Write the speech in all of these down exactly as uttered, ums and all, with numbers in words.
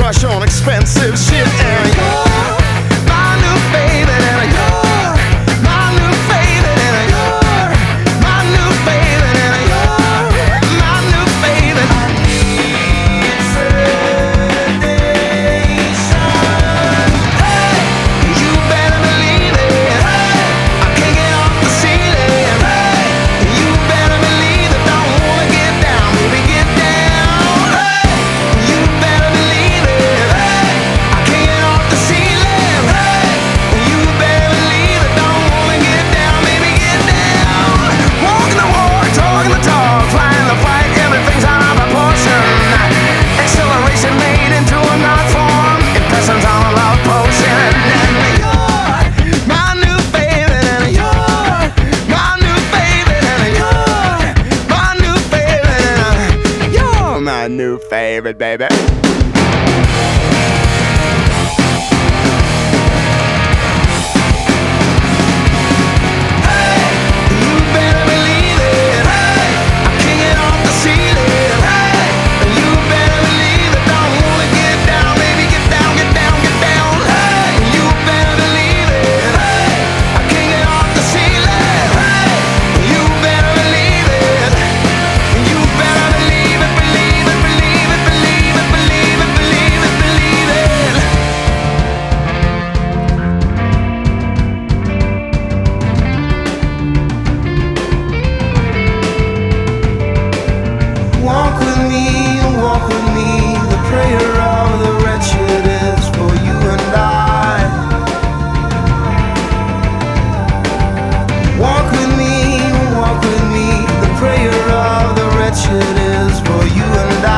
crush on expensive shit. And you're my new favorite, and you're my new favorite, and you're my new favorite, and you're my new favorite. I need sedation. Hey, you better believe it. Hey, I can't get off the ceiling. Hey, you better believe it. Don't wanna get down, baby, get down. Hey, you better believe it. Hey, I can't get off the ceiling. Hey, you better believe it. Don't wanna get down, baby, get down. Walking the walk, talking the talk, flying the flight, everything's out of proportion. Acceleration made into a knot form, impressions on a love potion. And you're my new favorite, and you're my new favorite, and you're my new favorite, and you're my new favorite, baby. Walk with me, walk with me. The prayer of the wretched is for you and I. Walk with me, walk with me. The prayer of the wretched is for you and I.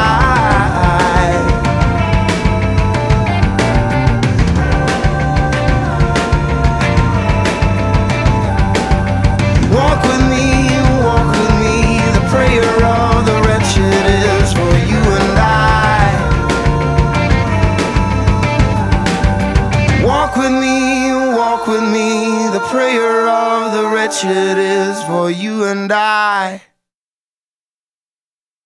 Walk with me, walk with me. The prayer of the wretched is for you and I. Walk with me, walk with me. The prayer of the wretched is for you and I.